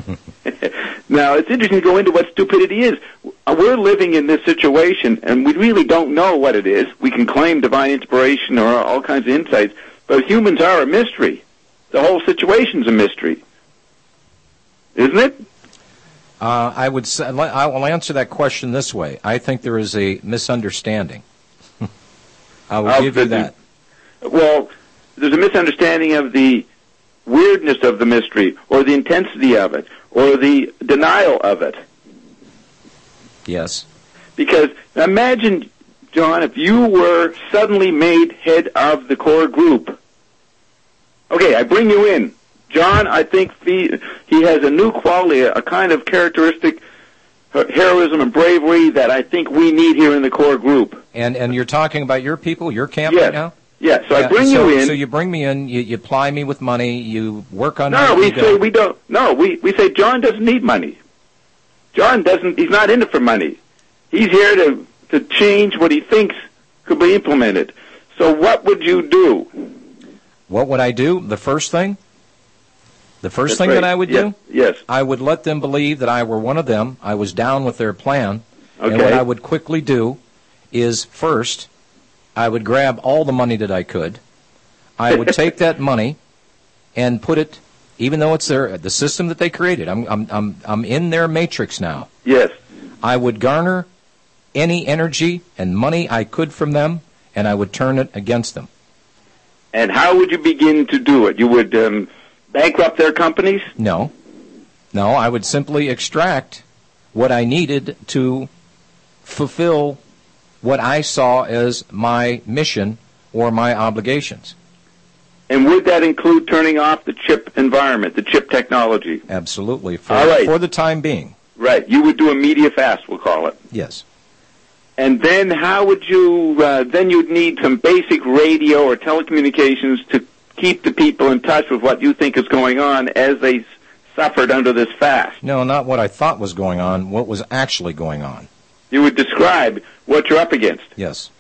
Now, it's interesting to go into what stupidity is. We're living in this situation, and we really don't know what it is. We can claim divine inspiration or all kinds of insights, but humans are a mystery. The whole situation's a mystery, isn't it? Uh, I would say, I will answer that question this way. I think there is a misunderstanding. I will Of give the, you that. Well, there's a misunderstanding of the weirdness of the mystery, or the intensity of it, or the denial of it. Yes. Because imagine, John, if you were suddenly made head of the core group. Okay, I bring you in. John, I think he, he has a new quality, a kind of characteristic heroism and bravery that I think we need here in the core group. And and you're talking about your people, your camp yes. right now? Yeah, so yeah, I bring so, you in. So you bring me in, you, you ply me with money, you work on No, my we ego. say we don't, no, we, we say John doesn't need money. John doesn't, he's not in it for money. He's here to, to change what he thinks could be implemented. So what would you do? What would I do? The first thing? The first That's thing right. that I would yes. do? Yes. I would let them believe that I were one of them. I was down with their plan. Okay. And what I would quickly do is, first, I would grab all the money that I could. I would take that money and put it, even though it's their, the system that they created. I'm, I'm, I'm, I'm in their matrix now. Yes. I would garner any energy and money I could from them, and I would turn it against them. And how would you begin to do it? You would um, bankrupt their companies? No. No, I would simply extract what I needed to fulfill what I saw as my mission or my obligations. And would that include turning off the chip environment, the chip technology? Absolutely. For, All right. for the time being. Right. You would do a media fast, we'll call it. Yes. And then how would you, uh, then you'd need some basic radio or telecommunications to keep the people in touch with what you think is going on as they s- suffered under this fast. No, not what I thought was going on, what was actually going on. You would describe what you're up against. Yes.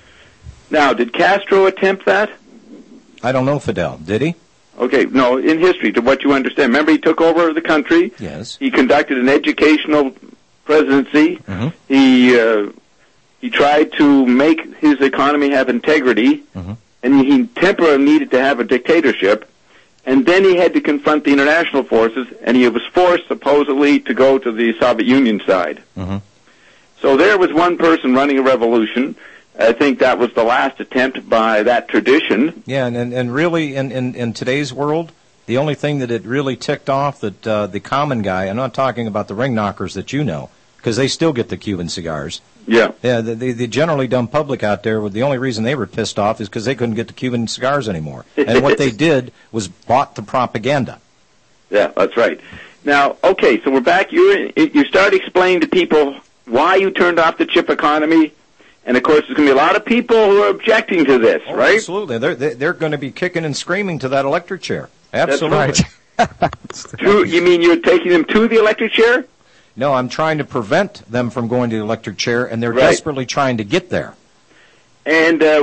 Now, did Castro attempt that? I don't know, Fidel. Did he? Okay, no, in history, to what you understand. Remember, he took over the country. Yes. He conducted an educational presidency. Mm-hmm. He uh, he tried to make his economy have integrity, mm-hmm. and he temporarily needed to have a dictatorship. And then he had to confront the international forces, and he was forced, supposedly, to go to the Soviet Union side. Mm-hmm. So there was one person running a revolution. I think that was the last attempt by that tradition. Yeah, and, and, and really, in, in, in today's world, the only thing that it really ticked off that uh, the common guy, I'm not talking about the ring knockers that you know, because they still get the Cuban cigars. Yeah. Yeah, the, the, the generally dumb public out there, the only reason they were pissed off is because they couldn't get the Cuban cigars anymore. And what they did was bought the propaganda. Yeah, that's right. Now, okay, so we're back. You you start explaining to people why you turned off the chip economy. And, of course, there's going to be a lot of people who are objecting to this, oh, right? Absolutely. They're, they're going to be kicking and screaming to that electric chair. Absolutely. That's right. to, you mean you're taking them to the electric chair? No, I'm trying to prevent them from going to the electric chair, and they're Right. desperately trying to get there. And uh,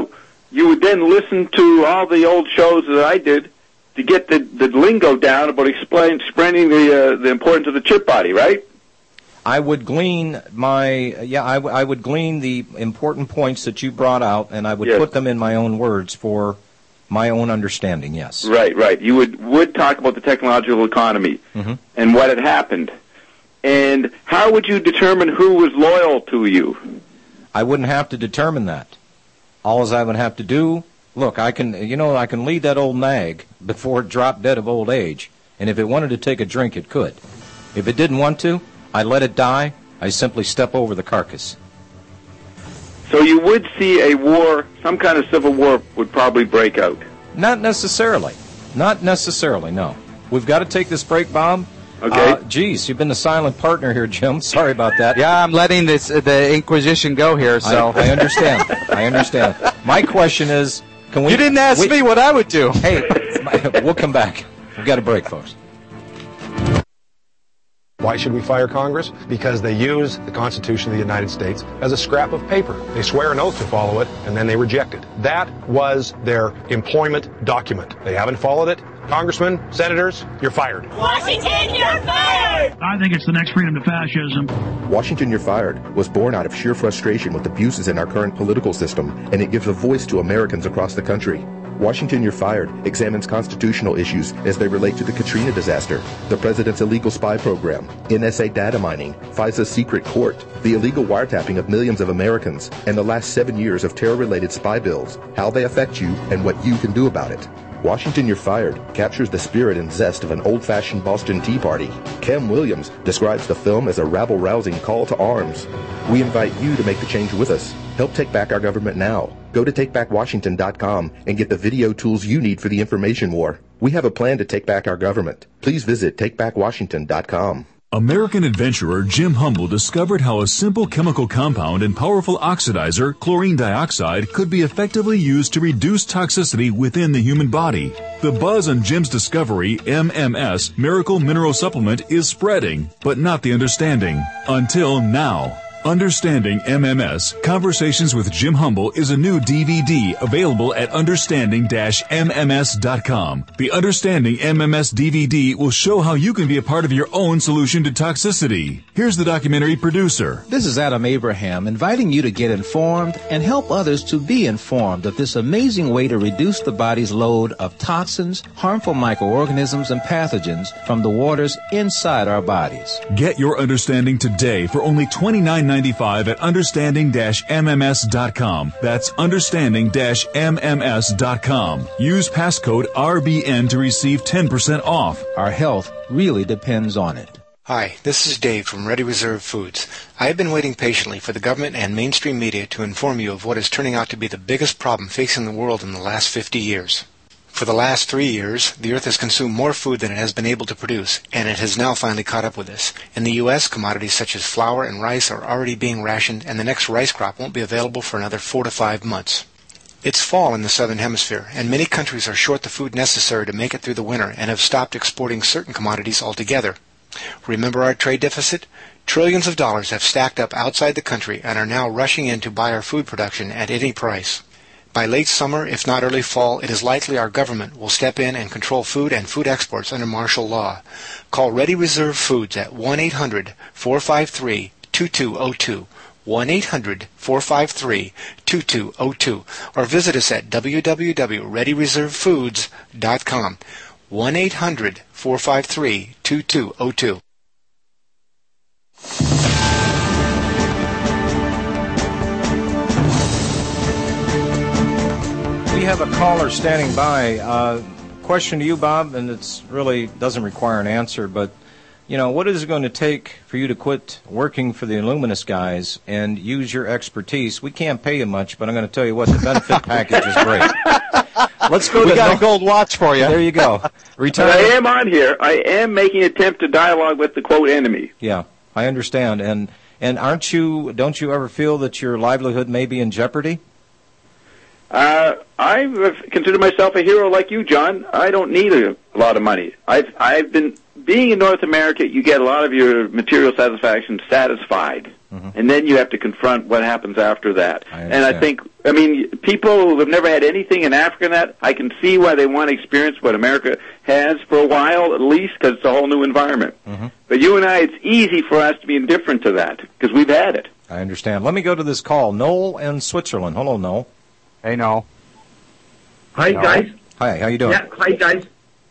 you would then listen to all the old shows that I did to get the, the lingo down about explain, explaining the uh, the importance of the chip body, right? I would glean my yeah I, w- I would glean the important points that you brought out, and I would Yes. put them in my own words for my own understanding. Yes. Right, right. You would would talk about the technological economy Mm-hmm. and what had happened, and how would you determine who was loyal to you? I wouldn't have to determine that. All I would have to do, look, I can, you know, I can lead that old nag before it dropped dead of old age, and if it wanted to take a drink, it could. If it didn't want to, I let it die. I simply step over the carcass. So you would see a war, some kind of civil war would probably break out. Not necessarily. Not necessarily, no. We've got to take this break, Bob. Okay. Uh, geez, you've been the silent partner here, Jim. Sorry about that. Yeah, I'm letting this the Inquisition go here. So I, I understand. I understand. My question is, can we? You didn't ask we, me what I would do. Hey, we'll come back. We've got a break, folks. Why should we fire Congress? Because they use the Constitution of the United States as a scrap of paper. They swear an oath to follow it, and then they reject it. That was their employment document. They haven't followed it. Congressmen, senators, you're fired. Washington, you're fired! I think it's the next freedom to fascism. Washington, You're Fired was born out of sheer frustration with abuses in our current political system, and it gives a voice to Americans across the country. Washington, You're Fired examines constitutional issues as they relate to the Katrina disaster, the president's illegal spy program, N S A data mining, FISA's secret court, the illegal wiretapping of millions of Americans, and the last seven years of terror-related spy bills, how they affect you, and what you can do about it. Washington, You're Fired captures the spirit and zest of an old-fashioned Boston Tea Party. Kem Williams describes the film as a rabble-rousing call to arms. We invite you to make the change with us. Help take back our government now. Go to take back washington dot com and get the video tools you need for the information war. We have a plan to take back our government. Please visit take back washington dot com. American adventurer Jim Humble discovered how a simple chemical compound and powerful oxidizer, chlorine dioxide, could be effectively used to reduce toxicity within the human body. The buzz on Jim's discovery, M M S, Miracle Mineral Supplement, is spreading, but not the understanding. Until now. Understanding M M S, Conversations with Jim Humble is a new D V D available at understanding dash M M S dot com. The Understanding M M S D V D will show how you can be a part of your own solution to toxicity. Here's the documentary producer. This is Adam Abraham inviting you to get informed and help others to be informed of this amazing way to reduce the body's load of toxins, harmful microorganisms, and pathogens from the waters inside our bodies. Get your understanding today for only twenty-nine ninety-five at understanding dash M M S dot com. That's understanding dash M M S dot com. Use passcode R B N to receive ten percent off. Our health really depends on it. Hi, this is Dave from Ready Reserve Foods. I have been waiting patiently for the government and mainstream media to inform you of what is turning out to be the biggest problem facing the world in the last fifty years. For the last three years, the Earth has consumed more food than it has been able to produce, and it has now finally caught up with us. In the U S, commodities such as flour and rice are already being rationed, and the next rice crop won't be available for another four to five months. It's fall in the southern hemisphere, and many countries are short the food necessary to make it through the winter and have stopped exporting certain commodities altogether. Remember our trade deficit? Trillions of dollars have stacked up outside the country and are now rushing in to buy our food production at any price. By late summer, if not early fall, it is likely our government will step in and control food and food exports under martial law. Call Ready Reserve Foods at one eight hundred four five three two two zero two, one eight hundred four five three two two zero two, or visit us at w w w dot ready reserve foods dot com, one eight hundred four five three two two zero two. We have a caller standing by. Uh, question to you, Bob, and it's really doesn't require an answer, but, you know, what is it going to take for you to quit working for the Illuminous guys and use your expertise? We can't pay you much, but I'm going to tell you what, the benefit package is great. Let's go we to got no- a gold watch for you. There you go. Retire. But I am on here. I am making an attempt to dialogue with the quote enemy. Yeah, I understand. And and aren't you? Don't you ever feel that your livelihood may be in jeopardy? Uh, I consider myself a hero like you, John. I don't need a lot of money. I've I've been being in North America. You get a lot of your material satisfaction satisfied. Mhm. and then you have to confront what happens after that. I and I understand. think, I mean, people who have never had anything in Africa and that, I can see why they want to experience what America has for a while, at least, because it's a whole new environment. Mhm. But you and I, it's easy for us to be indifferent to that, because we've had it. I understand. Let me go to this call. Noel in Switzerland. Hello, Noel. Hey, Noel. Hi, Noel. guys. Hi, how you doing? Yeah, hi, guys.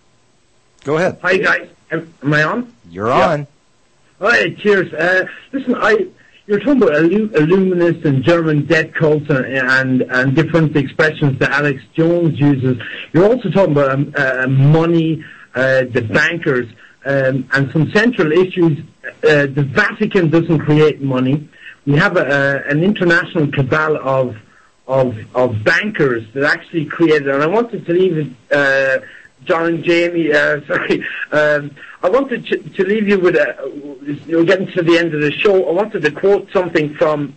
Go ahead. Hi, guys. Am, am I on? You're on. Hi, cheers. Uh, listen, I you're talking about illu- Illuminist and German debt cults and, and and different expressions that Alex Jones uses. You're also talking about um, uh, money, uh, the bankers, um, and some central issues. Uh, the Vatican doesn't create money. We have a, a, an international cabal of of of bankers that actually created. And I wanted to leave it. Uh, John and Jamie, uh, sorry, um, I wanted to, to leave you with a, you're getting to the end of the show, I wanted to quote something from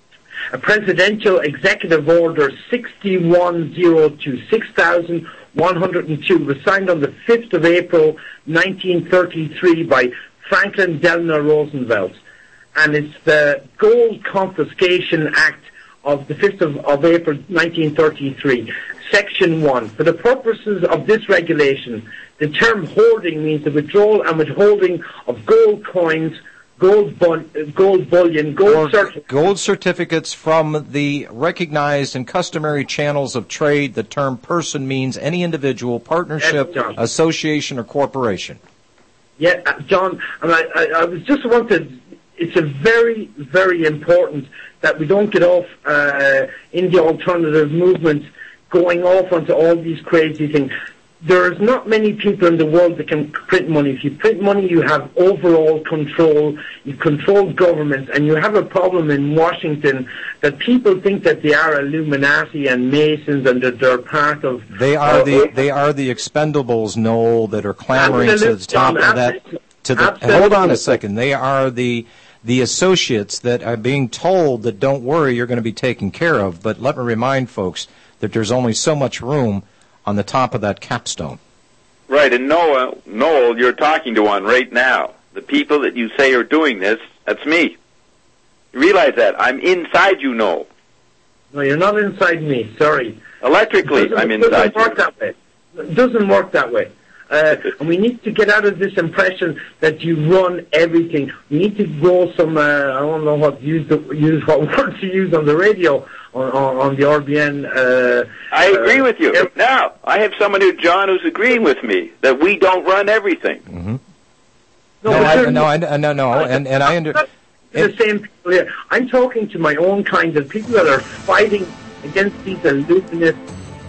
a presidential executive order sixty-one oh two, six thousand one hundred two, was signed on the fifth of April nineteen thirty-three by Franklin Delano Roosevelt. And it's the Gold Confiscation Act of the fifth of, of April nineteen thirty-three. Section one. For the purposes of this regulation, the term hoarding means the withdrawal and withholding of gold coins, gold, bu- gold bullion, gold certificates. Gold certificates from the recognized and customary channels of trade. The term person means any individual, partnership, Yes, John. association, or corporation. Yeah, uh, John, and I, I, I was just wanted, it's a very, very important that we don't get off uh, in the alternative movement going off onto all these crazy things. There's not many people in the world that can print money. If you print money, you have overall control. You control governments, and you have a problem in Washington that people think that they are Illuminati and Masons, and that they're part of. They are uh, the they are the expendables, Noel, that are clamoring to the Absolutely, top John, of that. To the absolutely. hold on a second. They are the the associates that are being told that don't worry, you're going to be taken care of. But let me remind folks that there's only so much room on the top of that capstone. Right, and Noah, Noel, you're talking to one right now. The people that you say are doing this, that's me. You realize that? I'm inside you, Noel. No, you're not inside me. Sorry. Electrically, It I'm doesn't- inside It doesn't work you. that way. It doesn't work that way. Uh, and we need to get out of this impression that you run everything. We need to grow some, uh, I don't know what use, the, use what words to use on the radio, on, on, on the R B N. Uh, I agree uh, with you. Now, I have someone who, John, who's agreeing with me that we don't run everything. Mm-hmm. No, No, but I, there- no, I, no, no, and and I under. the same people here. I'm talking to my own kind of people that are fighting against these illuminists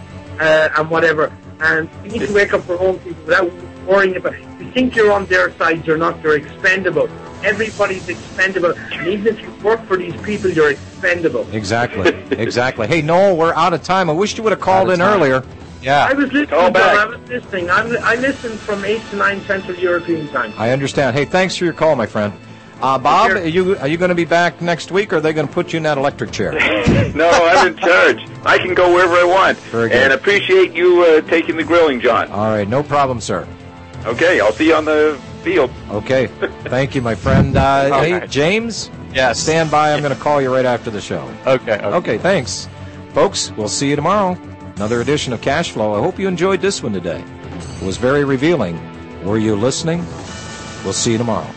uh, and whatever. And we need to wake up our own people without worrying about. If you think you're on their side, you're not. You're expendable. Everybody's expendable. And even if you work for these people, you're expendable. Exactly, exactly. Hey, Noel, we're out of time. I wish you would have called in earlier. Yeah. I was listening. Call John, back. I was listening. I'm, I listened from eight to nine Central European time. I understand. Hey, thanks for your call, my friend. Uh, Bob, are you are you going to be back next week, or are they going to put you in that electric chair? No, I'm in charge. I can go wherever I want. Very good. And appreciate you uh, taking the grilling, John. All right, no problem, sir. Okay, I'll see you on the field. Okay, thank you, my friend. Uh, Okay. Hey, James? Yes. Stand by. I'm going to call you right after the show. Okay, okay. Okay, thanks. Folks, we'll see you tomorrow. Another edition of Cash Flow. I hope you enjoyed this one today. It was very revealing. Were you listening? We'll see you tomorrow.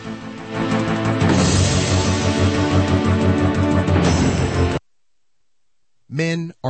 Men are